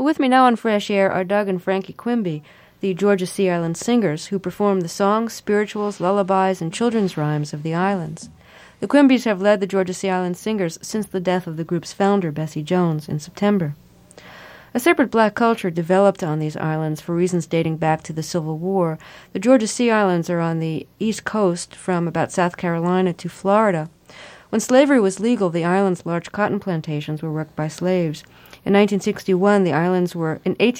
With me now on Fresh Air are Doug and Frankie Quimby, the Georgia Sea Island singers who perform the songs, spirituals, lullabies, and children's rhymes of the islands. The Quimbys have led the Georgia Sea Island singers since the death of the group's founder, Bessie Jones, in September. A separate black culture developed on these islands for reasons dating back to the Civil War. The Georgia Sea Islands are on the east coast from about South Carolina to Florida. When slavery was legal, the island's large cotton plantations were worked by slaves. In 1861, the islands were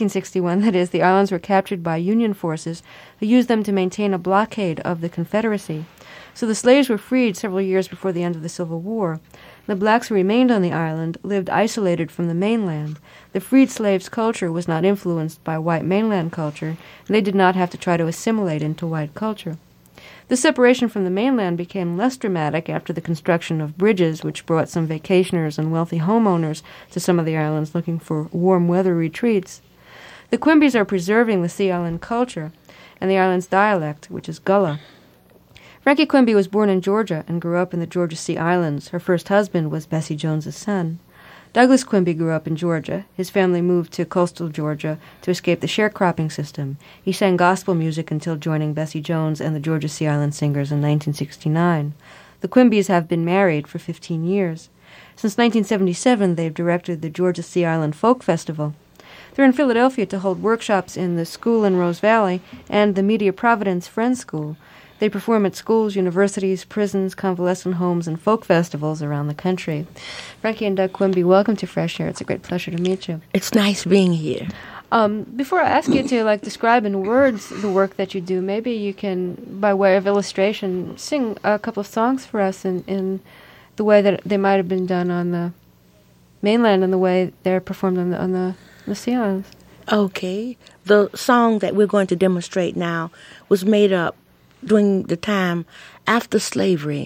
captured by Union forces who used them to maintain a blockade of the Confederacy. So the slaves were freed several years before the end of the Civil War. The blacks who remained on the island lived isolated from the mainland. The freed slaves' culture was not influenced by white mainland culture, and they did not have to try to assimilate into white culture. The separation from the mainland became less dramatic after the construction of bridges, which brought some vacationers and wealthy homeowners to some of the islands looking for warm weather retreats. The Quimbys are preserving the Sea Island culture and the island's dialect, which is Gullah. Frankie Quimby was born in Georgia and grew up in the Georgia Sea Islands. Her first husband was Bessie Jones's son. Douglas Quimby grew up in Georgia. His family moved to coastal Georgia to escape the sharecropping system. He sang gospel music until joining Bessie Jones and the Georgia Sea Island Singers in 1969. The Quimbys have been married for 15 years. Since 1977, they've directed the Georgia Sea Island Folk Festival. They're in Philadelphia to hold workshops in the school in Rose Valley and the Media Providence Friends School. They perform at schools, universities, prisons, convalescent homes, and folk festivals around the country. Frankie and Doug Quimby, welcome to Fresh Air. It's a great pleasure to meet you. It's nice being here. Before I ask you to describe in words the work that you do, maybe you can, by way of illustration, sing a couple of songs for us in the way that they might have been done on the mainland and the way they're performed on the Sea Islands. Okay. The song that we're going to demonstrate now was made up during the time after slavery,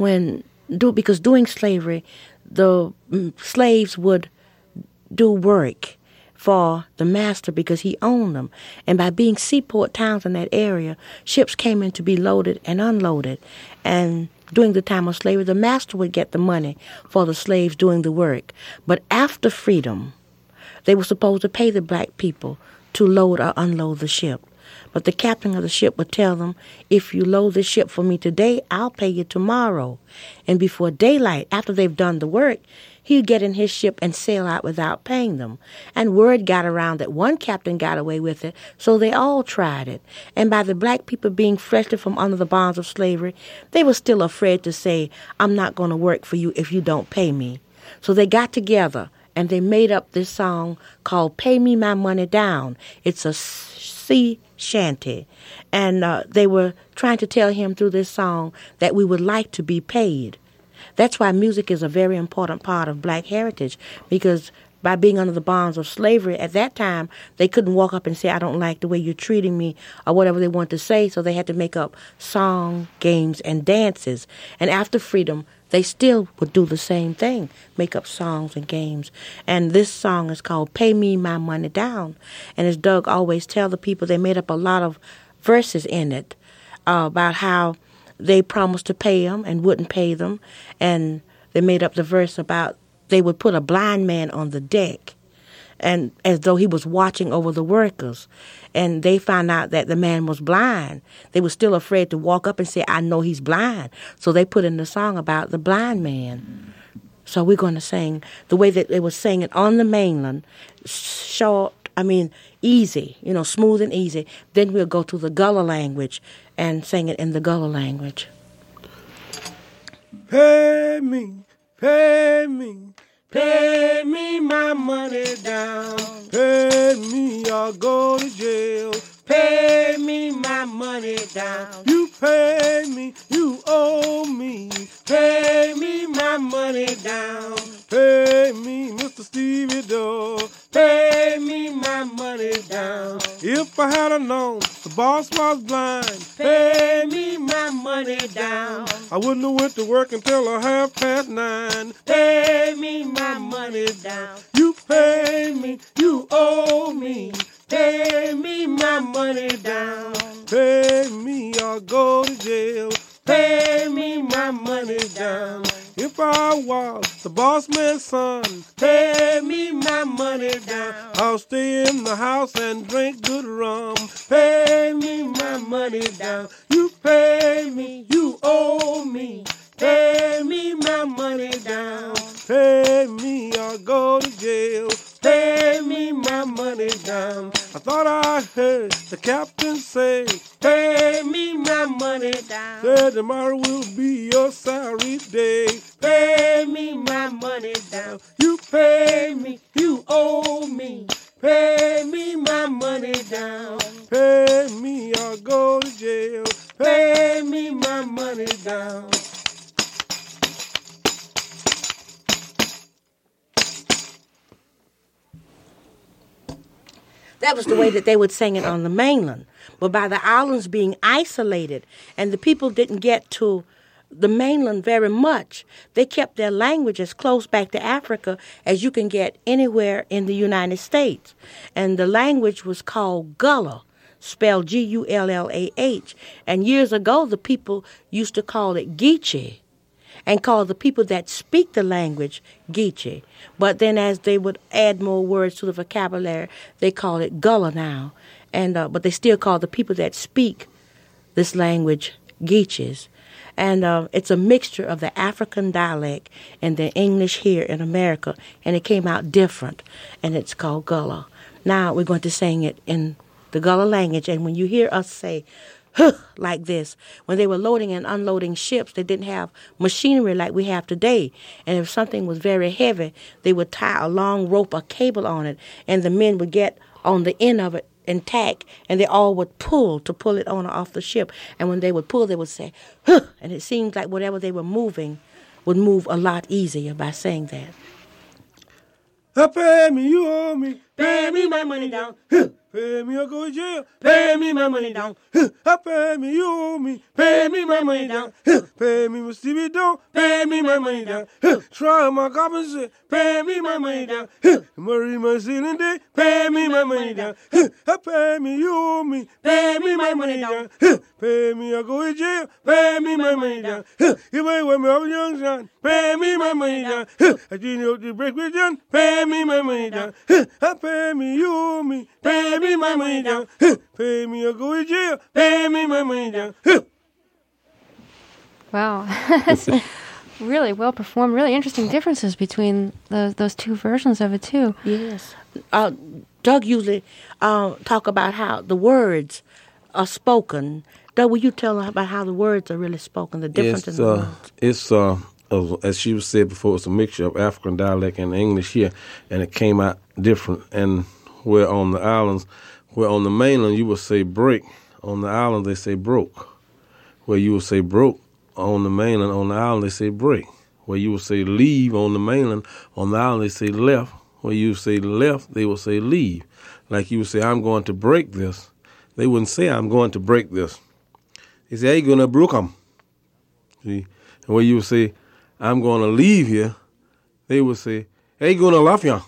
because during slavery, the slaves would do work for the master because he owned them. And by being seaport towns in that area, ships came in to be loaded and unloaded. And during the time of slavery, the master would get the money for the slaves doing the work. But after freedom, they were supposed to pay the black people to load or unload the ship. But the captain of the ship would tell them, if you load the ship for me today, I'll pay you tomorrow. And before daylight, after they've done the work, he'd get in his ship and sail out without paying them. And word got around that one captain got away with it, so they all tried it. And by the black people being freshly from under the bonds of slavery, they were still afraid to say, I'm not going to work for you if you don't pay me. So they got together and they made up this song called Pay Me My Money Down. It's a sea shanty. And they were trying to tell him through this song that we would like to be paid. That's why music is a very important part of black heritage, because by being under the bonds of slavery at that time, they couldn't walk up and say, I don't like the way you're treating me, or whatever they wanted to say, so they had to make up song, games, and dances. And after freedom, they still would do the same thing, make up songs and games. And this song is called Pay Me My Money Down. And as Doug always tell the people, they made up a lot of verses in it about how they promised to pay them and wouldn't pay them. And they made up the verse about they would put a blind man on the deck, and as though he was watching over the workers. And they found out that the man was blind. They were still afraid to walk up and say, I know he's blind. So they put in the song about the blind man. So we're going to sing the way that they were singing on the mainland, easy, smooth and easy. Then we'll go to the Gullah language and sing it in the Gullah language. Pay me, pay me. Pay me my money down. Pay me, I'll go to jail. Pay me my money down. You pay me, you owe me. Pay me my money down. Pay me, Mr. Stevie Doe. Pay me my money down. If I had known the boss was blind, pay me my money down. I wouldn't have went to work until 9:30. Pay me my money down. You pay me, you owe me. Pay me my money down. Pay me, I'll go to jail. Pay me my money down. If I was the boss man's son. Pay me my money down. I'll stay in the house and drink good rum. Pay me my money down. You pay me, you owe me. Pay me my money down. Pay me or go to jail. Pay me my money down. I thought I heard the captain say, pay me my money down. Said tomorrow will be your salary day. Pay me my money down. You pay me, you owe me. Pay me my money down. Pay me or go to jail. Pay me my money down. That was the way that they would sing it on the mainland. But by the islands being isolated and the people didn't get to the mainland very much, they kept their language as close back to Africa as you can get anywhere in the United States. And the language was called Gullah, spelled G-U-L-L-A-H. And years ago, the people used to call it Geechee and call the people that speak the language Geechee. But then as they would add more words to the vocabulary, they call it Gullah now. And but they still call the people that speak this language Geechees. And it's a mixture of the African dialect and the English here in America, and it came out different, and it's called Gullah. Now we're going to sing it in the Gullah language, and when you hear us say, huh, like this, when they were loading and unloading ships, they didn't have machinery like we have today, and if something was very heavy, they would tie a long rope or cable on it, and the men would get on the end of it and tack, and they all would pull to pull it on or off the ship. And when they would pull, they would say, huh, and it seemed like whatever they were moving would move a lot easier by saying that. Pay me, you owe me. Pay me my money down. Pay me or go to jail. Pay me my money down. Pay me, you owe me. Pay me my money down. Pay me, Mr. Stevie Don't. Pay me my money down. Try my compensate. Pay me my money down. Marie, my ceiling day. Pay me my money down. Pay me, you owe me. Pay me my money down. Pay me or go to jail. Pay me my money down. You ain't with me, I'm a young son. Pay me my money down. I didn't know the break with John. Pay me my money down. Pay me, you owe me. Pay me my money down. Pay me or go to jail. Pay me my money down. Wow. That's really well performed. Really interesting differences between those two versions of it, too. Yes. Doug usually talk about how the words are spoken. Doug, will you tell us about how the words are really spoken, the difference in the words? It's, as she said before, it's a mixture of African dialect and English here, and it came out different. And where on the islands, where on the mainland you would say break, on the island they say broke. Where you would say broke, on the mainland, on the island they say break. Where you would say leave on the mainland, on the island they say left. Where you would say left, they would say leave. Like you would say, I'm going to break this. They wouldn't say, I'm going to break this. They say, I'm going to broke 'em. See? And where you would say, I'm going to leave here, they would say, hey, going to love ya.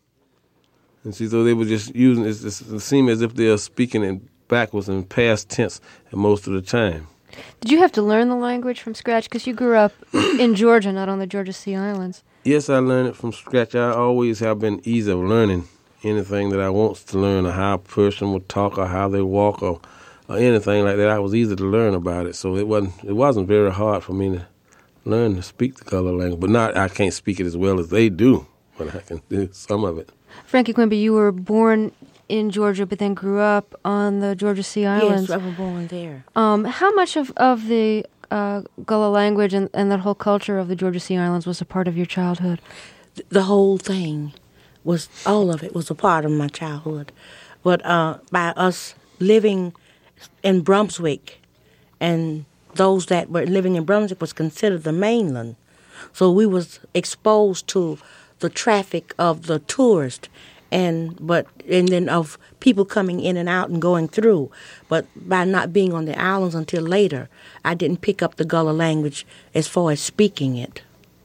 And see, so they were just using it seemed as if they are speaking in backwards and past tense most of the time. Did you have to learn the language from scratch? Because you grew up in Georgia, not on the Georgia Sea Islands. Yes, I learned it from scratch. I always have been easy of learning anything that I want to learn, or how a person would talk, or how they walk, or anything like that. I was easy to learn about it, so it wasn't very hard for me to learn to speak the Gullah language. But I can't speak it as well as they do, but I can do some of it. Frankie Quimby, you were born in Georgia, but then grew up on the Georgia Sea Islands. Yes, I was born there. How much of the Gullah language and that whole culture of the Georgia Sea Islands was a part of your childhood? The whole thing was, all of it was a part of my childhood. But by us living in Brunswick, and those that were living in Brunswick was considered the mainland. So we was exposed to the traffic of the tourists, and then of people coming in and out and going through. But by not being on the islands until later, I didn't pick up the Gullah language as far as speaking it.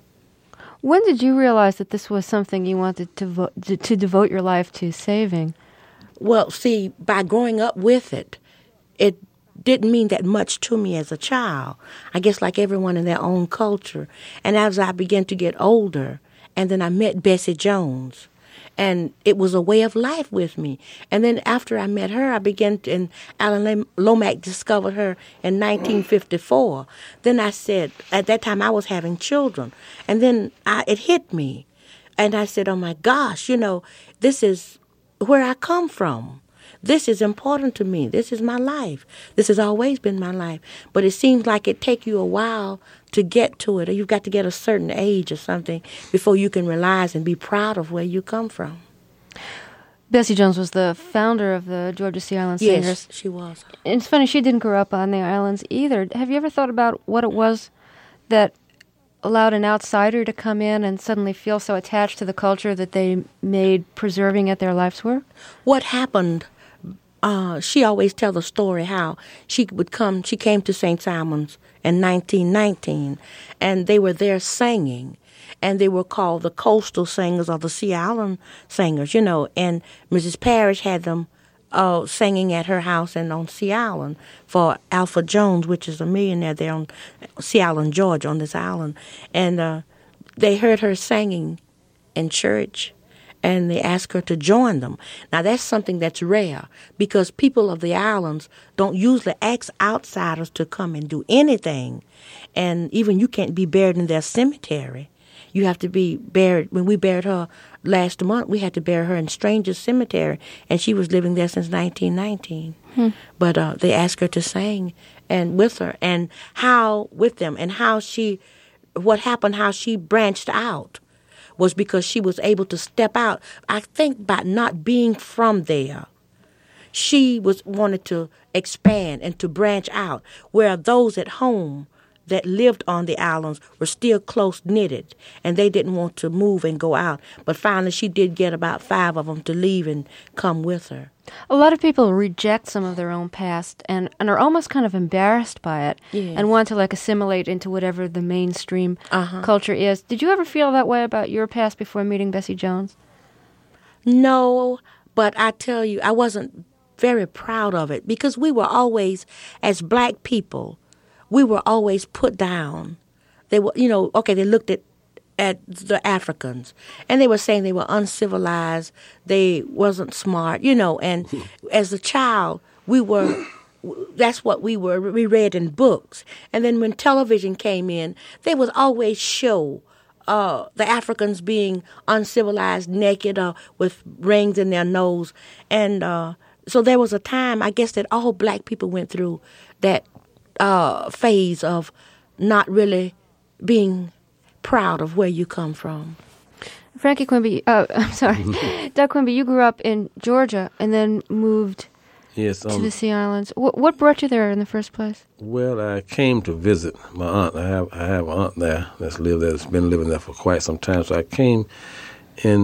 When did you realize that this was something you wanted to devote your life to saving? Well, see, by growing up with it, it didn't mean that much to me as a child. I guess like everyone in their own culture. And as I began to get older, and then I met Bessie Jones, and it was a way of life with me. And then after I met her, I began to, and Alan Lomax discovered her in 1954. Then I said, at that time I was having children. And then it hit me. And I said, oh my gosh, this is where I come from. This is important to me. This is my life. This has always been my life. But it seems like it takes you a while to get to it, or you've got to get a certain age or something before you can realize and be proud of where you come from. Bessie Jones was the founder of the Georgia Sea Island Singers. Yes, she was. It's funny, she didn't grow up on the islands either. Have you ever thought about what it was that allowed an outsider to come in and suddenly feel so attached to the culture that they made preserving it their life's work? What happened, she always tells the story how she came to St. Simon's in 1919, and they were there singing, and they were called the Coastal Singers or the Sea Island Singers, and Mrs. Parrish had them singing at her house and on Sea Island for Alfred Jones, which is a millionaire there on Sea Island, Georgia, on this island. And they heard her singing in church, and they asked her to join them. Now, that's something that's rare, because people of the islands don't usually ask outsiders to come and do anything. And even you can't be buried in their cemetery. You have to be buried. When we buried her last month, we had to bury her in Stranger's Cemetery, and she was living there since 1919. But they asked her to sing and with her, and how with them, and what happened, how she branched out was because she was able to step out. I think by not being from there, she wanted to expand and to branch out, where those at home that lived on the islands were still close-knitted, and they didn't want to move and go out. But finally, she did get about 5 of them to leave and come with her. A lot of people reject some of their own past and are almost kind of embarrassed by it, Yes. and want to assimilate into whatever the mainstream culture is. Did you ever feel that way about your past before meeting Bessie Jones? No, but I tell you, I wasn't very proud of it, because we were always, as black people, we were always put down. They were, they looked at the Africans, and they were saying they were uncivilized, they wasn't smart, and as a child, that's what we read in books. And then when television came in, they would always show the Africans being uncivilized, naked, with rings in their nose. And so there was a time, I guess, that all black people went through that phase of not really being proud of where you come from. Frankie Quimby, Doug Quimby, you grew up in Georgia and then moved to the Sea Islands. What brought you there in the first place? Well, I came to visit my aunt. I have an aunt there that's been living there for quite some time. So I came in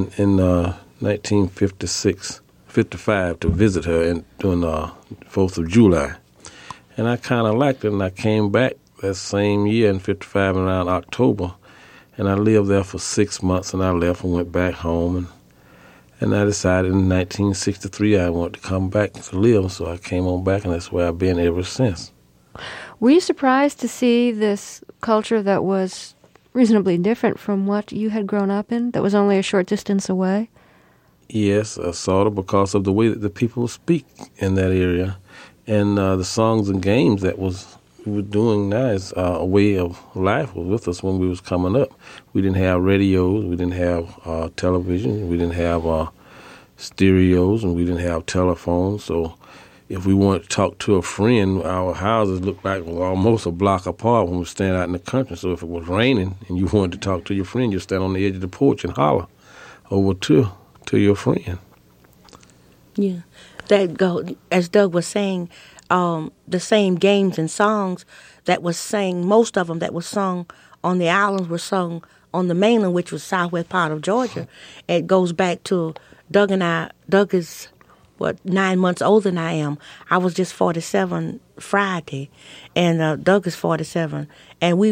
1956, 55 to visit her during 4th of July. And I kind of liked it, and I came back that same year in 55 around October, and I lived there for 6 months, and I left and went back home, and I decided in 1963 I wanted to come back to live, so I came on back, and that's where I've been ever since. Were you surprised to see this culture that was reasonably different from what you had grown up in, that was only a short distance away? Yes, sort of, because of the way that the people speak in that area. And the songs and games that we were doing now is a way of life was with us when we was coming up. We didn't have radios, we didn't have television, we didn't have stereos, and we didn't have telephones. So if we wanted to talk to a friend, our houses looked like almost a block apart when we were standing out in the country. So if it was raining and you wanted to talk to your friend, you'd stand on the edge of the porch and holler over to your friend. Yeah. As Doug was saying, the same games and songs that was sang, most of them that was sung on the islands were sung on the mainland, which was southwest part of Georgia. It goes back to Doug and I. Doug is, 9 months older than I am. I was just 47 Friday, and Doug is 47. And we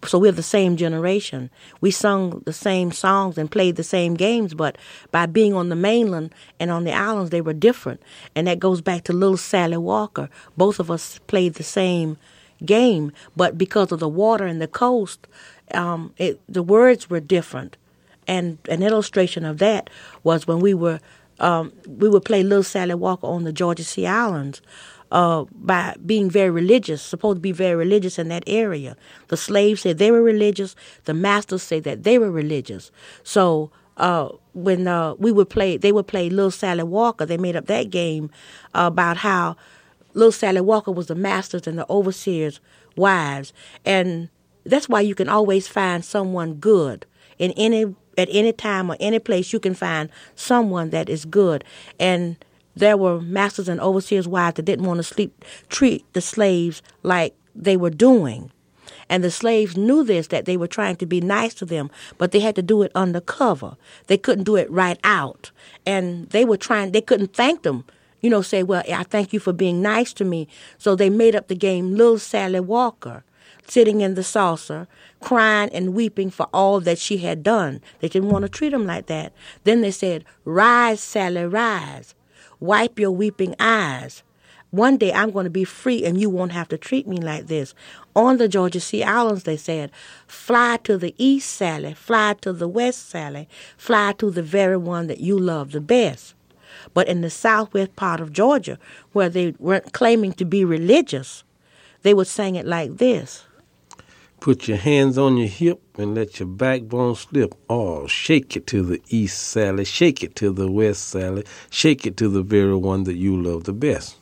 So we're the same generation. We sung the same songs and played the same games, but by being on the mainland and on the islands, they were different. And that goes back to Little Sally Walker. Both of us played the same game, but because of the water and the coast, the words were different. And an illustration of that was when we would play Little Sally Walker on the Georgia Sea Islands. By being very religious, supposed to be very religious in that area. The slaves said they were religious. The masters said that they were religious. So when they would play Little Sally Walker, they made up that game about how Little Sally Walker was the masters and the overseers' wives. And that's why you can always find someone good. At any time or any place, you can find someone that is good. And there were masters and overseers' wives that didn't want to treat the slaves like they were doing. And the slaves knew this, that they were trying to be nice to them, but they had to do it undercover. They couldn't do it right out. And they couldn't thank them, say, well, I thank you for being nice to me. So they made up the game Little Sally Walker, sitting in the saucer, crying and weeping for all that she had done. They didn't want to treat them like that. Then they said, rise, Sally, rise. Wipe your weeping eyes. One day I'm going to be free and you won't have to treat me like this. On the Georgia Sea Islands, they said, fly to the east, Sally, fly to the west, Sally, fly to the very one that you love the best. But in the southwest part of Georgia, where they weren't claiming to be religious, they would sing it like this. Put your hands on your hip and let your backbone slip. Oh, shake it to the east, Sally. Shake it to the west, Sally. Shake it to the very one that you love the best.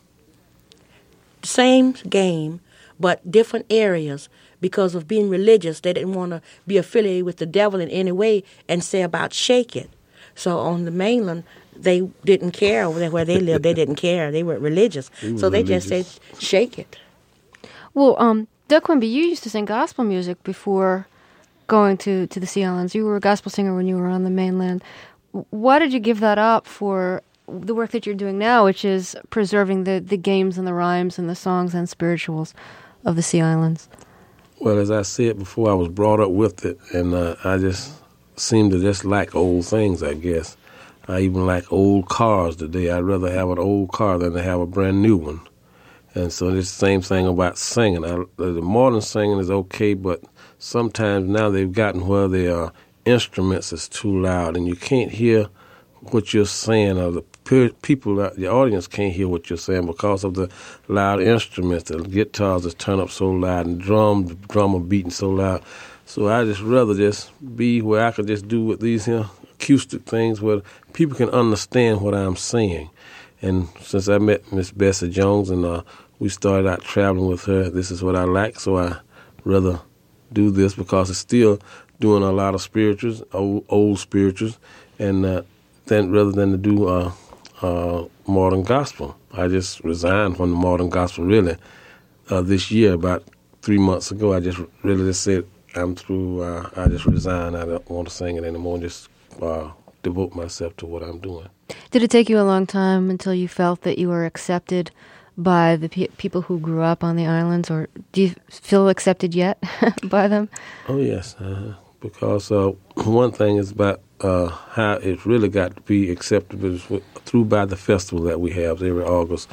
Same game, but different areas. Because of being religious, they didn't want to be affiliated with the devil in any way and say about shake it. So on the mainland, they didn't care where they lived. They didn't care. They weren't religious. They just said shake it. Well, Doug Quimby, you used to sing gospel music before going to the Sea Islands. You were a gospel singer when you were on the mainland. Why did you give that up for the work that you're doing now, which is preserving the games and the rhymes and the songs and spirituals of the Sea Islands? Well, as I said before, I was brought up with it, and I just seem to just like old things, I guess. I even like old cars today. I'd rather have an old car than to have a brand new one. And so it's the same thing about singing. The modern singing is okay, but sometimes now they've gotten where their instruments is too loud, and you can't hear what you're saying, or the audience can't hear what you're saying because of the loud instruments. The guitars is turned up so loud, and the drum are beating so loud. So I just rather just be where I could just do with these here acoustic things where people can understand what I'm saying. And since I met Miss Bessie Jones and we started out traveling with her, this is what I like, so I rather do this because it's still doing a lot of spirituals, old spirituals, and rather than to do modern gospel. I just resigned from the modern gospel really this year. About 3 months ago, I just really just said, I'm through, I just resigned. I don't want to sing it anymore, just devote myself to what I'm doing. Did it take you a long time until you felt that you were accepted by the people who grew up on the islands, or do you feel accepted yet by them? Oh, yes, because one thing is about how it really got to be accepted is through by the festival that we have every August.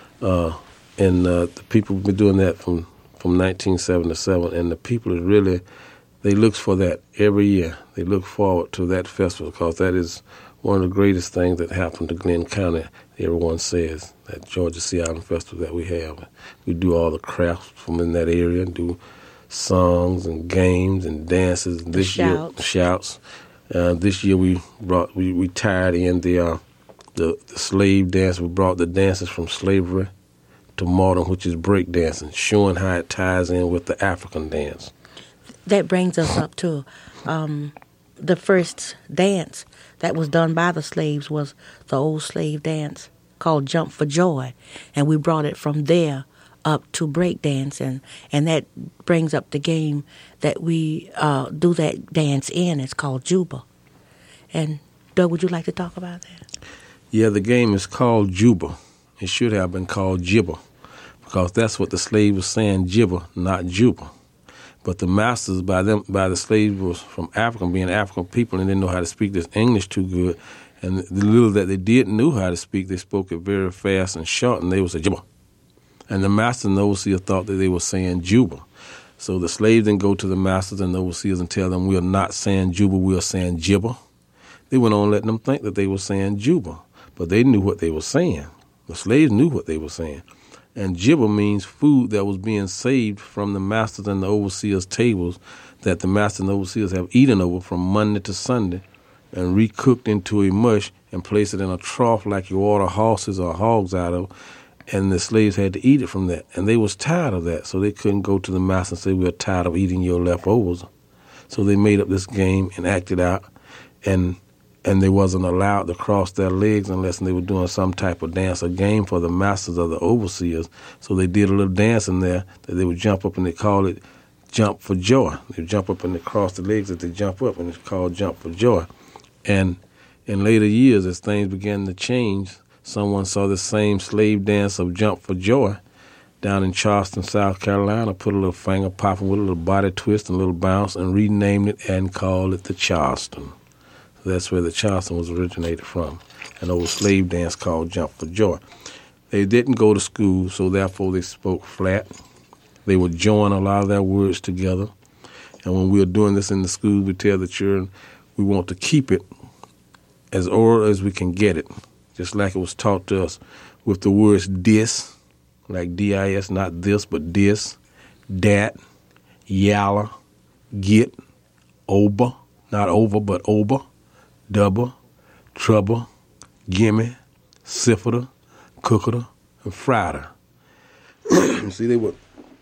And the people have been doing that from 1977, and the people is really, they look for that every year. They look forward to that festival because that is one of the greatest things that happened to Glenn County, everyone says, that Georgia Sea Island Festival that we have. We do all the crafts from in that area, do songs and games and dances. This year, shouts. This year we tied in the slave dance. We brought the dances from slavery to modern, which is break dancing, showing how it ties in with the African dance. That brings us up to the first dance that was done by the slaves was the old slave dance called Jump for Joy, and we brought it from there up to break dance, and that brings up the game that we do that dance in. It's called Juba. And Doug, would you like to talk about that? Yeah, the game is called Juba. It should have been called Jibber, because that's what the slave was saying, Jibber, not Juba. But the masters, by the slaves, was from Africa, being African people, and didn't know how to speak this English too good. And the little that they did know how to speak, they spoke it very fast and short, and they would say Juba. And the masters and the overseers thought that they were saying Juba. So the slaves didn't go to the masters and the overseers and tell them, we are not saying Juba, we are saying Jibba. They went on letting them think that they were saying Juba, but they knew what they were saying. The slaves knew what they were saying. And Jibba means food that was being saved from the masters and the overseers' tables that the masters and the overseers have eaten over from Monday to Sunday and recooked into a mush and placed it in a trough like you order horses or hogs out of, and the slaves had to eat it from that. And they was tired of that, so they couldn't go to the master and say, we're tired of eating your leftovers. So they made up this game and acted out, and they wasn't allowed to cross their legs unless they were doing some type of dance or game for the masters or the overseers. So they did a little dance in there that they would jump up, and they called it jump for joy. They jump up and they cross the legs as they jump up, and it's called jump for joy. And in later years, as things began to change, someone saw the same slave dance of jump for joy down in Charleston, South Carolina, put a little finger popping with a little body twist and a little bounce, and renamed it and called it the Charleston. That's where the Charleston was originated from, an old slave dance called Jump for Joy. They didn't go to school, so therefore they spoke flat. They would join a lot of their words together. And when we were doing this in the school, we tell the children we want to keep it as oral as we can get it, just like it was taught to us with the words dis, like D-I-S, not this, but dis, dat, yalla, get, ober, not over, but ober, double, trouble, gimme, sifter, cooker, and fryer. You see, they would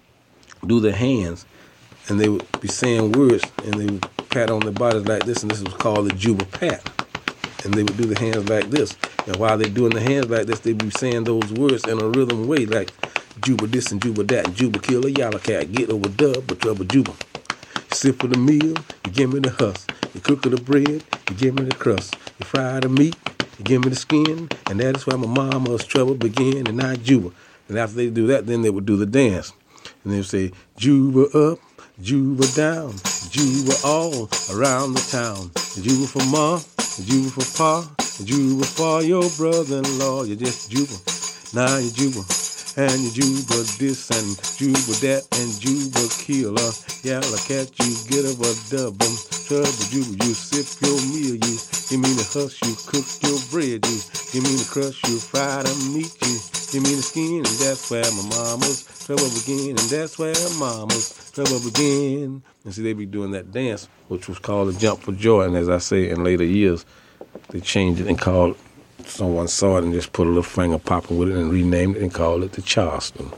do their hands, and they would be saying words, and they would pat on their bodies like this, and this was called the Juba pat. And they would do the hands like this. And while they're doing the hands like this, they'd be saying those words in a rhythm way, like Juba this and Juba that, and Juba kill a yalla cat, get over dub, but trouble Juba. Sip for the meal, you give me the husk. You cook the bread, you give me the crust. You fry the meat, you give me the skin. And that is why my mama's trouble began, and not Juba. And after they do that, then they would do the dance. And they would say, Juba up, Juba down, Juba all around the town. Juba for ma, Juba for pa, Juba for your brother-in-law. You're just Juba, now you're Juba. And you Juba this and Juba that and Juba killer. Yalla cat, you get up a double. Trouble Juba, you sip your meal. You give me the husk, you cook your bread. You give me the crust, you fry the meat. You give me the skin, and that's where my mama's trouble began. And that's where mama's trouble began. And see, they be doing that dance, which was called a jump for joy. And as I say, in later years, they changed it and called it. Someone saw it and just put a little finger popping with it and renamed it and called it the Charleston.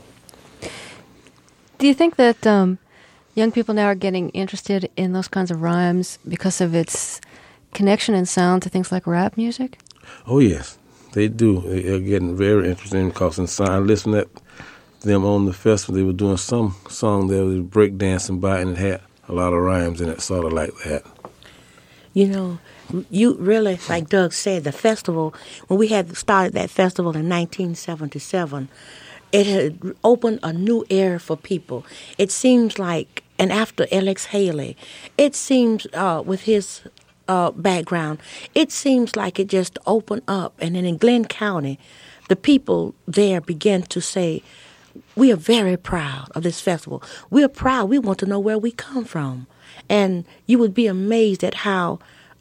Do you think that young people now are getting interested in those kinds of rhymes because of its connection and sound to things like rap music? Oh, yes, they do. They're getting very interested because I listened to them on the festival. They were doing some song there, they were breakdancing by, and it had a lot of rhymes in it, sort of like that. You know, you really, like Doug said, the festival, when we had started that festival in 1977, it had opened a new era for people. It seems like, and after Alex Haley, it seems with his background, it seems like it just opened up. And then in Glenn County, the people there began to say, we are very proud of this festival. We are proud. We want to know where we come from. And you would be amazed at how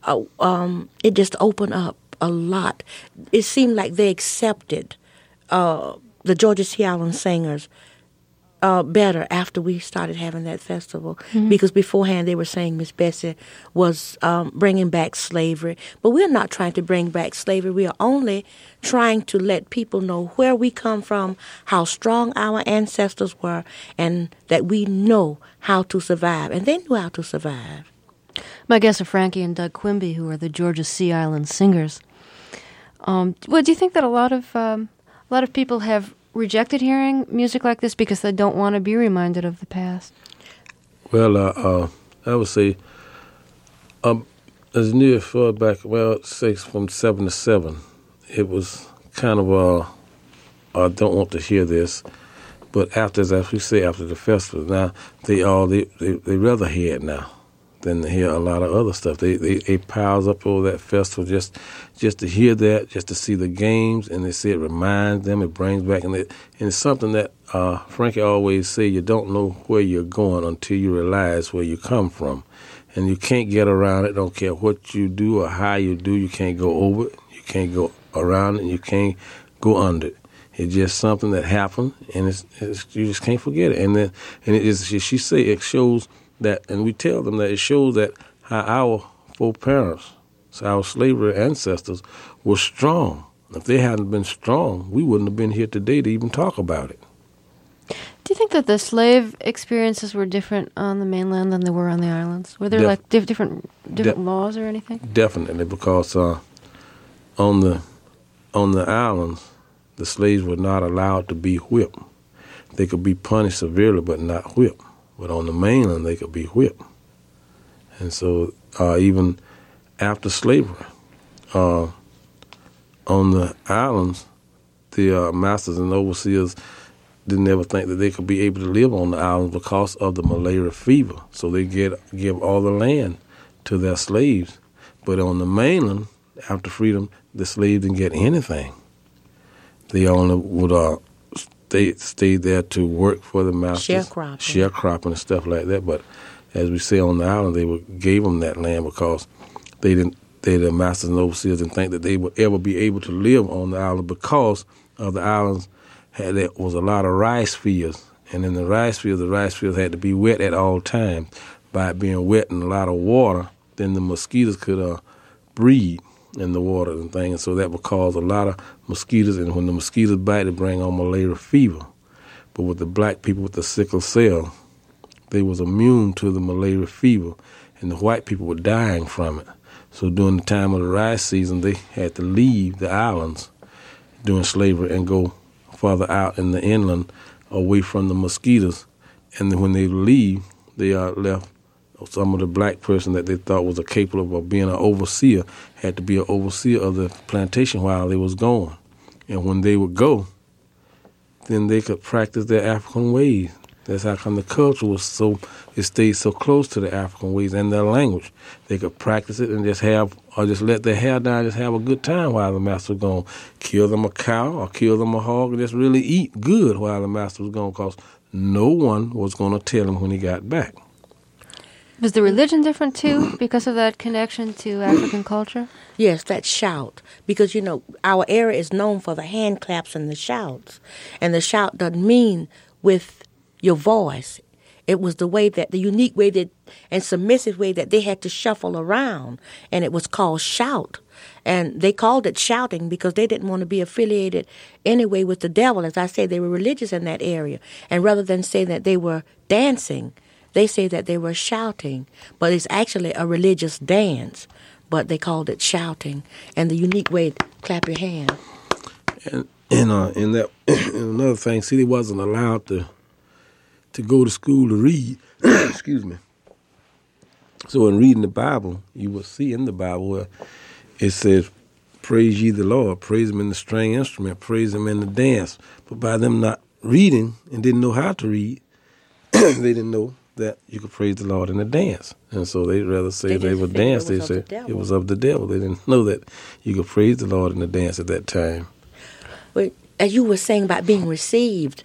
it just opened up a lot. It seemed like they accepted the Georgia Sea Island singers better after we started having that festival. Mm-hmm. Because beforehand they were saying Miss Bessie was bringing back slavery. But we're not trying to bring back slavery. We are only trying to let people know where we come from, how strong our ancestors were, and that we know how to survive. And they knew how to survive. My guests are Frankie and Doug Quimby, who are the Georgia Sea Island singers. Well, do you think that a lot of people have rejected hearing music like this because they don't want to be reminded of the past? Well, I would say as near far back, say from 7 to 7, it was kind of I don't want to hear this. But after, as we say, after the festival, now they rather hear it now than to hear a lot of other stuff. They piles up over that festival just to hear that, just to see the games, and they say it reminds them, it brings back, and it's something that Frankie always say, you don't know where you're going until you realize where you come from. And you can't get around it, don't care what you do or how you do, you can't go over it, you can't go around it, and you can't go under it. It's just something that happened, and it's you just can't forget it. And then, and it is, she say it shows that, and we tell them that it shows that how our foreparents, so our slavery ancestors, were strong. If they hadn't been strong, we wouldn't have been here today to even talk about it. Do you think that the slave experiences were different on the mainland than they were on the islands? Were there like different laws or anything? Definitely, because on the islands, the slaves were not allowed to be whipped. They could be punished severely, but not whipped. But on the mainland, they could be whipped. And so even after slavery, on the islands, the masters and overseers didn't ever think that they could be able to live on the islands because of the malaria fever. So they give all the land to their slaves. But on the mainland, after freedom, the slaves didn't get anything. They only would stay there to work for the masters. Sharecropping and stuff like that. But as we say on the island, they gave them that land because the masters and overseers didn't think that they would ever be able to live on the island because of the islands there was a lot of rice fields. And in the rice fields had to be wet at all times. By it being wet and a lot of water, then the mosquitoes could breed in the water and things, and so that would cause a lot of mosquitoes, and when the mosquitoes bite, it bring on malaria fever. But with the black people with the sickle cell, they was immune to the malaria fever, and the white people were dying from it. So during the time of the rice season, they had to leave the islands during slavery and go further out in the inland away from the mosquitoes. And then when they leave, they are left. Some of the black person that they thought was capable of being an overseer had to be an overseer of the plantation while they was gone. And when they would go, then they could practice their African ways. That's how come the culture it stayed so close to the African ways and their language. They could practice it and just let their hair down, just have a good time while the master was gone. Kill them a cow or kill them a hog and just really eat good while the master was gone, because no one was going to tell him when he got back. Was the religion different, too, because of that connection to African culture? Yes, that shout. Because, our area is known for the hand claps and the shouts. And the shout doesn't mean with your voice. It was the unique way and submissive way that they had to shuffle around. And it was called shout. And they called it shouting because they didn't want to be affiliated anyway with the devil. As I say, they were religious in that area. And rather than say that they were dancing, they say that they were shouting, but it's actually a religious dance, but they called it shouting, and the unique way to clap your hand. And another thing, see, they wasn't allowed to go to school to read. Excuse me. So in reading the Bible, you will see in the Bible where it says, praise ye the Lord, praise him in the string instrument, praise him in the dance. But by them not reading and didn't know how to read, they didn't know that you could praise the Lord in the dance. And so they'd rather say they would dance. They said it was of the devil. They didn't know that you could praise the Lord in the dance at that time. But as you were saying about being received,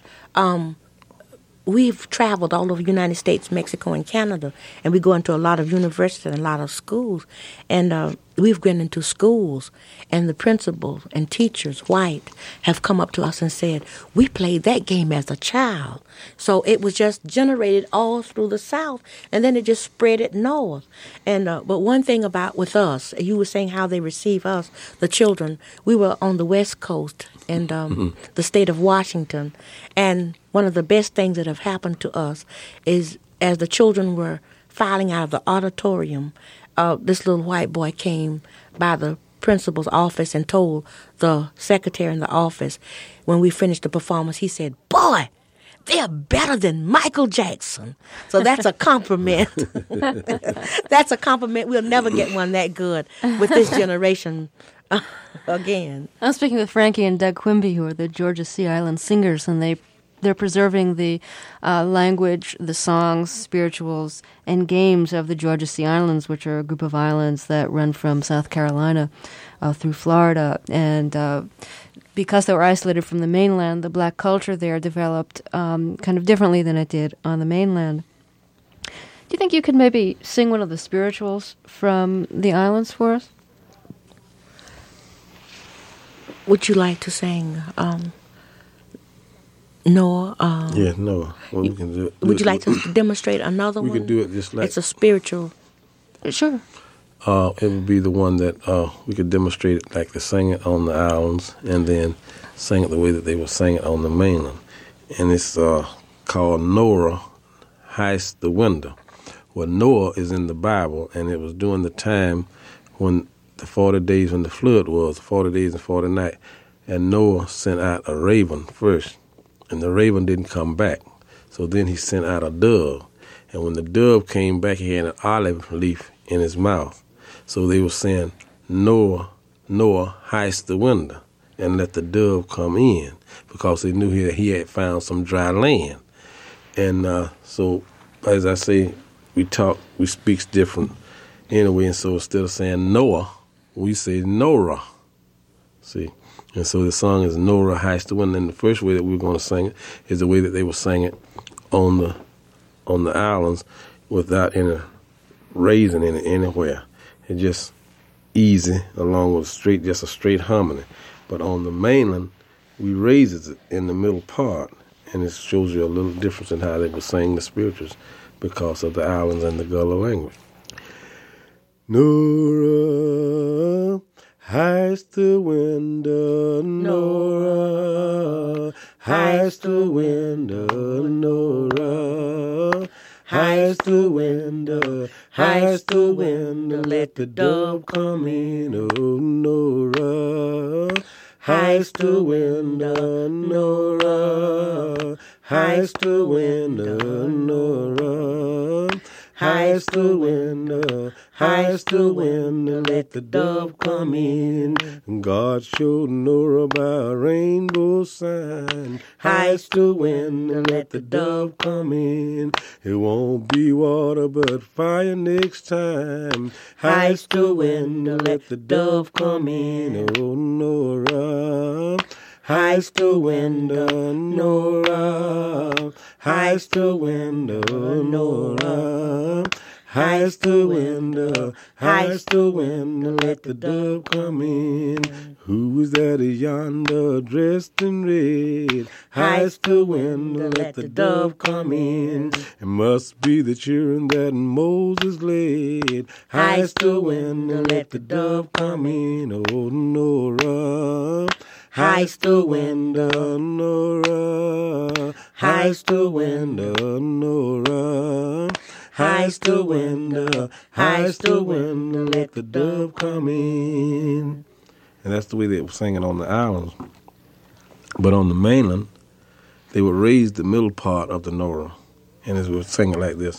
we've traveled all over the United States, Mexico, and Canada, and we go into a lot of universities and a lot of schools. And we've gone into schools, and the principals and teachers, white, have come up to us and said, we played that game as a child. So it was just generated all through the South, and then it just spread it north. And but one thing about with us, you were saying how they receive us, the children, we were on the West Coast in the state of Washington, and one of the best things that have happened to us is as the children were filing out of the auditorium, this little white boy came by the principal's office and told the secretary in the office, when we finished the performance, he said, boy, they're better than Michael Jackson. So that's a compliment. That's a compliment. We'll never get one that good with this generation again. I'm speaking with Frankie and Doug Quimby, who are the Georgia Sea Island Singers, and they they're preserving the language, the songs, spirituals, and games of the Georgia Sea Islands, which are a group of islands that run from South Carolina through Florida. And because they were isolated from the mainland, the black culture there developed kind of differently than it did on the mainland. Do you think you could maybe sing one of the spirituals from the islands for us? Would you like to sing Noah? Yeah, Noah. Well, we can do it. Would you like to demonstrate another we one? We can do it just like... It's a spiritual. Sure. It would be the one that we could demonstrate it like they sang it on the islands and then sing it the way that they were singing it on the mainland. And it's called Noah Heist the Window. Well, Noah is in the Bible, and it was during the time when the 40 days when the flood was, 40 days and 40 nights. And Noah sent out a raven first, and the raven didn't come back. So then he sent out a dove. And when the dove came back, he had an olive leaf in his mouth. So they were saying, Noah, heist the window and let the dove come in, because they knew he had found some dry land. And so, as I say, we speaks different anyway, and so instead of saying Noah, we say Norah. See? And so the song is Noah Heist the Window. And the first way that we're going to sing it is the way that they were singing it on the islands without any raising in it anywhere. It's just easy along with just a straight harmony. But on the mainland, we raises it in the middle part, and it shows you a little difference in how they were saying the spirituals because of the islands and the Gullah language. Norah, heist the window, Norah, heist the window, Norah, heist the window, let the dove come in, oh, Norah, heist the window, Norah, heist the window, Norah, heist the window, let the dove come in. God showed Noah about a rainbow sign. Heist the window, let the dove come in. It won't be water but fire next time. Heist the window, let the dove come in. Oh, Norah, heist the window, Norah, heist the window, Norah, heist the window, let the dove come in. Who is that yonder dressed in red? Heist the window, let the dove come in. It must be the children that Moses led. Heist the window, let the dove come in. Oh, Norah, heist the window, Norah, heist the window, Norah, heist the window, let the dove come in. And that's the way they were singing on the islands. But on the mainland, they would raise the middle part of the Norah, and they would sing it like this.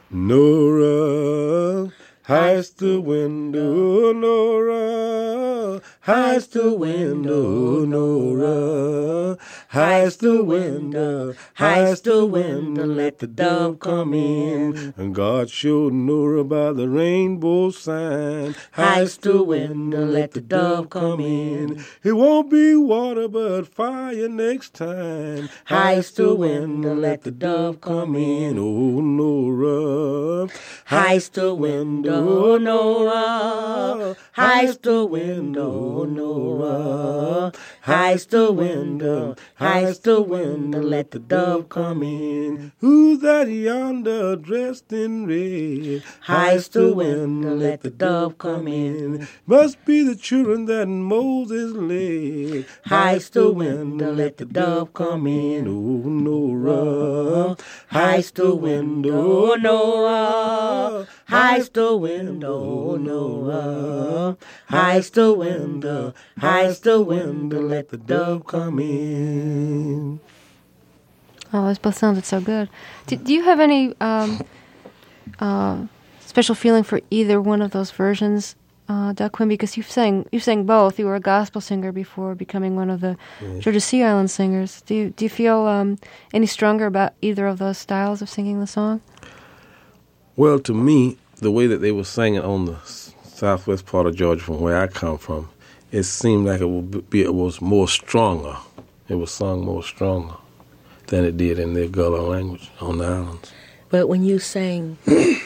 Norah, heist the window, Norah, heist the window, Norah, heist the window, let the dove come in. And God showed Norah by the rainbow sign. Heist the window, let the dove come in. It won't be water but fire next time. Heist the window, let the dove come in. Oh, Norah, heist the window, Norah, heist the window, Norah, heist the window, let the dove come in. Who's that yonder dressed in red? Heist the window, let the dove come in. Must be the children that Moses led. Heist the window, let the dove come in. Oh, Norah, heist the window, Norah, heist the window, Norah, heist the window, let the dove come in. Oh, those both sounded so good. Do you have any special feeling for either one of those versions Doug Quimby, because you sang both. You were a gospel singer before becoming one of the Georgia Sea Island singers. Do you feel any stronger about either of those styles of singing the song? Well, to me, the way that they were singing on the southwest part of Georgia, from where I come from, it seemed like it was more stronger. It was sung more stronger than it did in their Gullah language on the islands. But when you sang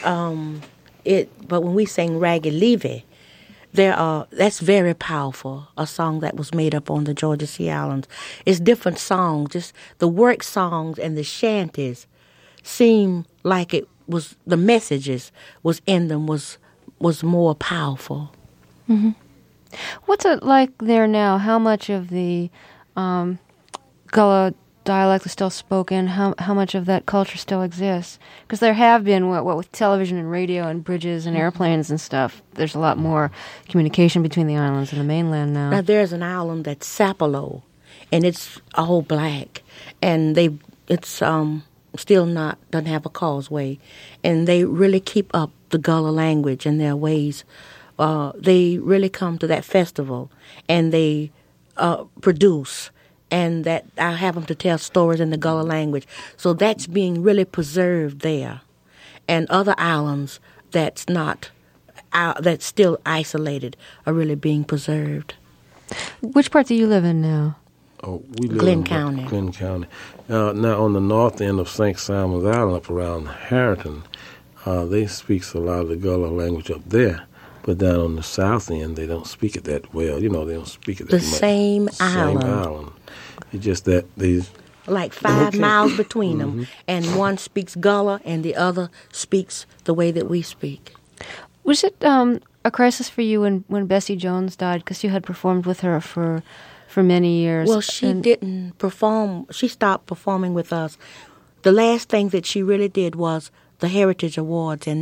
but when we sang Ragged Levy, that's very powerful, a song that was made up on the Georgia Sea Islands. It's different songs, just the work songs and the shanties seem like it was, the messages was in them was more powerful. Mm-hmm. What's it like there now? How much of the Gullah dialect is still spoken? How much of that culture still exists? Because there have been, what with television and radio and bridges and airplanes and stuff, there's a lot more communication between the islands and the mainland now. Now there's an island that's Sapelo, and it's all black, and it's still doesn't have a causeway, and they really keep up the Gullah language and their ways. They really come to that festival, and they produce. And that I have them to tell stories in the Gullah language. So that's being really preserved there. And other islands that's still isolated are really being preserved. Which part do you live in now? Oh, we live Glenn in County. Glenn County. Now on the north end of St. Simon's Island, up around Harrington, they speak a lot of the Gullah language up there. But down on the south end, they don't speak it that well. They don't speak it that much. The same island. It's just that these... Like 5 miles between them, and one speaks Gullah and the other speaks the way that we speak. Was it a crisis for you when Bessie Jones died, because you had performed with her for many years? Well, she didn't perform. She stopped performing with us. The last thing that she really did was the Heritage Awards in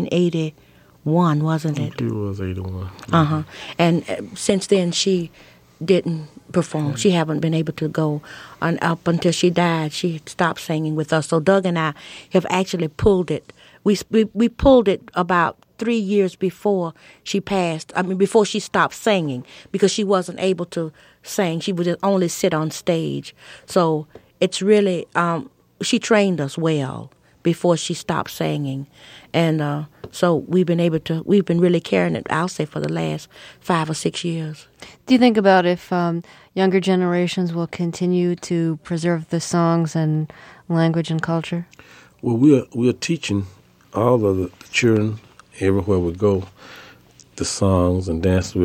1981, wasn't it? It was 81. Uh-huh. And since then, she didn't perform. She haven't been able to go up until she died. She stopped singing with us. So Doug and I have actually pulled it. We pulled it about 3 years before she passed. Before she stopped singing, because she wasn't able to sing. She would only sit on stage. So it's really she trained us well before she stopped singing, and so we've been really carrying it, I'll say, for the last 5 or 6 years. Do you think about if younger generations will continue to preserve the songs and language and culture? Well, we are teaching all of the children everywhere we go the songs and dances.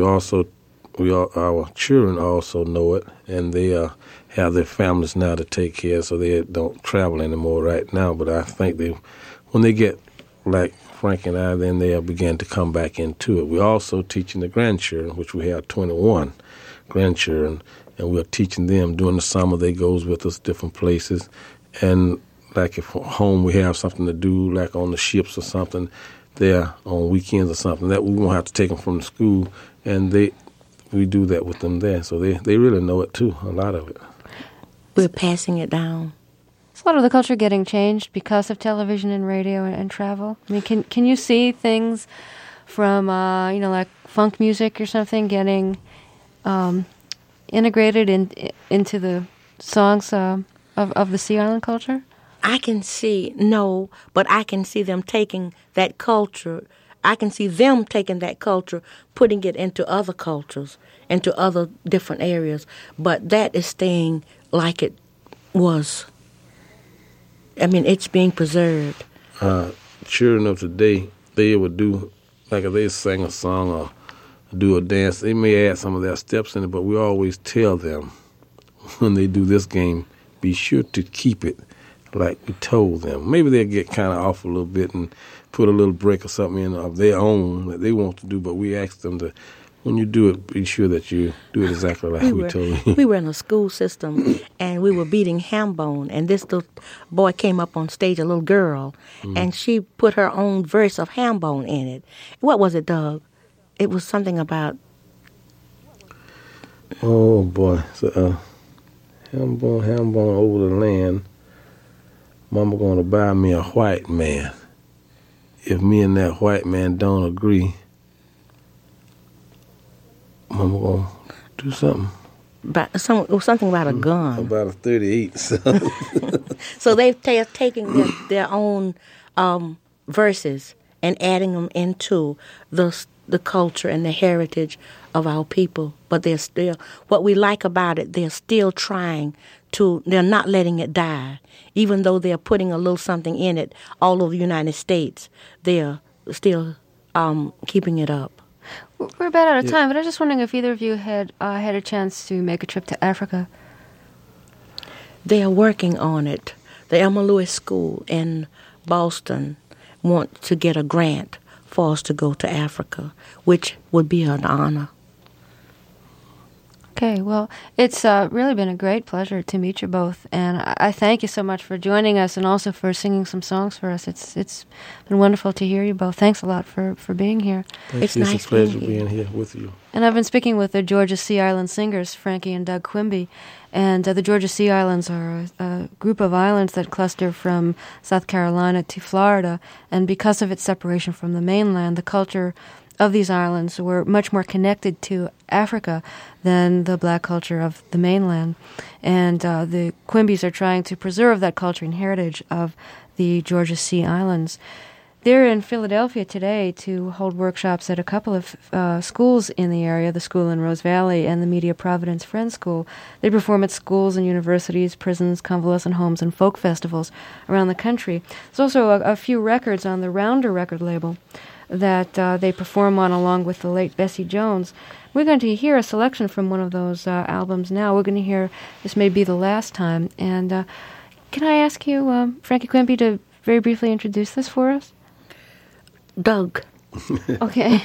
Our children also know it, and they have their families now to take care of, so they don't travel anymore right now. But I think when they get like Frank and I, then they'll begin to come back into it. We're also teaching the grandchildren, which we have 21 grandchildren, and we're teaching them during the summer. They goes with us different places, and like if home we have something to do, like on the ships or something, there on weekends or something, that we won't have to take them from the school, and we do that with them there. So they really know it too, a lot of it. We're passing it down. Is a lot of the culture getting changed because of television and radio and travel? I mean, can you see things from, like funk music or something getting integrated into the songs of the Sea Island culture? I can see, no, but I can see them taking that culture. I can see them taking that culture, putting it into other cultures, into other different areas. But that is staying like it was. I mean, it's being preserved. Children of today, they would do, like if they sing a song or do a dance, they may add some of their steps in it, but we always tell them when they do this game, be sure to keep it like we told them. Maybe they'll get kind of off a little bit and put a little break or something in of their own that they want to do, but we ask them to, when you do it, be sure that you do it exactly like we told you. We were in a school system, and we were beating ham bone, and this little boy came up on stage, a little girl, and she put her own verse of ham bone in it. What was it, Doug? It was something about... Oh, boy. So, ham bone over the land. Mama gonna buy me a white man. If me and that white man don't agree, I'm going to do something. Something about a gun. About a 38. So, so they're taking their own verses and adding them into the culture and the heritage of our people. But they're still, what we like about it, they're still trying to, they're not letting it die. Even though they're putting a little something in it all over the United States, they're still keeping it up. We're about out of time, but I was just wondering if either of you had a chance to make a trip to Africa. They are working on it. The Elmer Lewis School in Boston want to get a grant for us to go to Africa, which would be an honor. Okay, well, it's really been a great pleasure to meet you both, and I thank you so much for joining us and also for singing some songs for us. It's been wonderful to hear you both. Thanks a lot for being here. It's nice a pleasure being here with you. And I've been speaking with the Georgia Sea Island singers, Frankie and Doug Quimby, and the Georgia Sea Islands are a group of islands that cluster from South Carolina to Florida, and because of its separation from the mainland, the culture of these islands were much more connected to Africa than the black culture of the mainland. And the Quimbys are trying to preserve that culture and heritage of the Georgia Sea Islands. They're in Philadelphia today to hold workshops at a couple of schools in the area, the school in Rose Valley and the Media Providence Friends School. They perform at schools and universities, prisons, convalescent homes, and folk festivals around the country. There's also a few records on the Rounder record label that they perform on along with the late Bessie Jones. We're going to hear a selection from one of those albums now. We're going to hear This May Be the Last Time. And can I ask you, Frankie Quimby, to very briefly introduce this for us? Doug. Okay.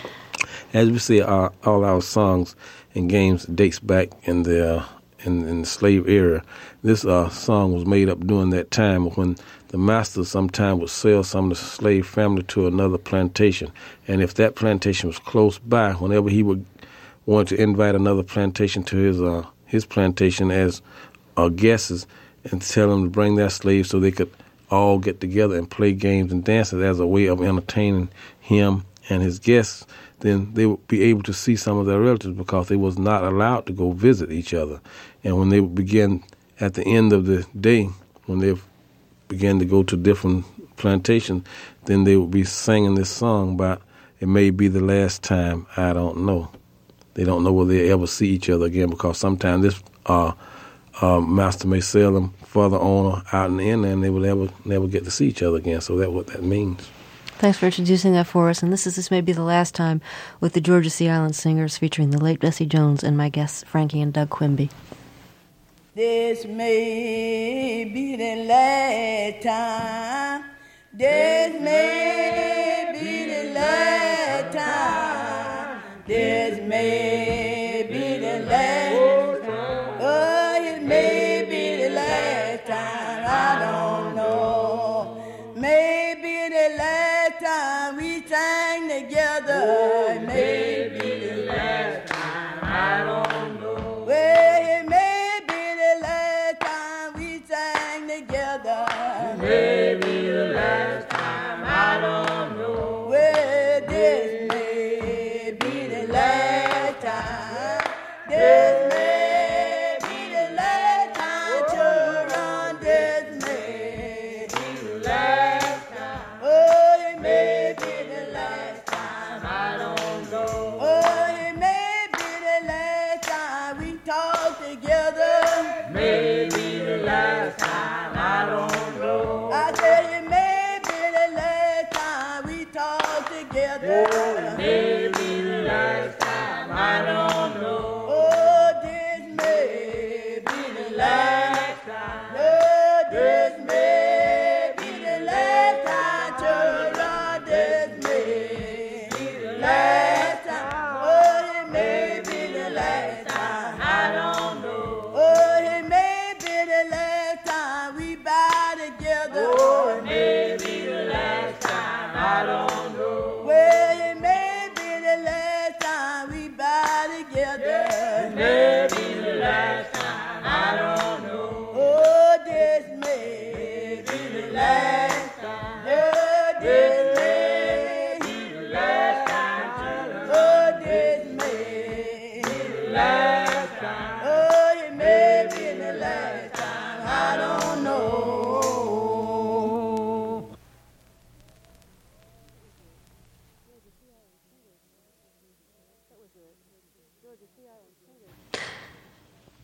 As we say, all our songs and games dates back in the slave era. This song was made up during that time when the master sometimes would sell some of the slave family to another plantation. And if that plantation was close by, whenever he would want to invite another plantation to his plantation as guests and tell them to bring their slaves so they could all get together and play games and dances as a way of entertaining him and his guests, then they would be able to see some of their relatives because they was not allowed to go visit each other. And when they would begin at the end of the day, when they began to go to different plantations, then they would be singing this song about it may be the last time, I don't know. They don't know whether they ever see each other again because sometimes this master may sell them further on or out in the inland and they will never get to see each other again. So that's what that means. Thanks for introducing that for us. And this may be the last time with the Georgia Sea Island Singers featuring the late Bessie Jones and my guests Frankie and Doug Quimby. This may be the last time. This may be the last time. This may be the last time. Oh, it may be the last time. I don't know. Maybe the last time we sang together. It may be the last time. I don't know. Well, it may be the last time we sang together. It may be the last time.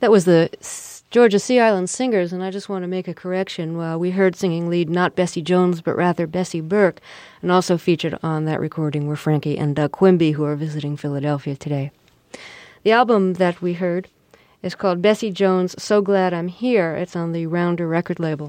That was the Georgia Sea Island Singers, and I just want to make a correction. We heard singing lead not Bessie Jones, but rather Bessie Burke, and also featured on that recording were Frankie and Doug Quimby, who are visiting Philadelphia today. The album that we heard is called Bessie Jones' So Glad I'm Here. It's on the Rounder record label.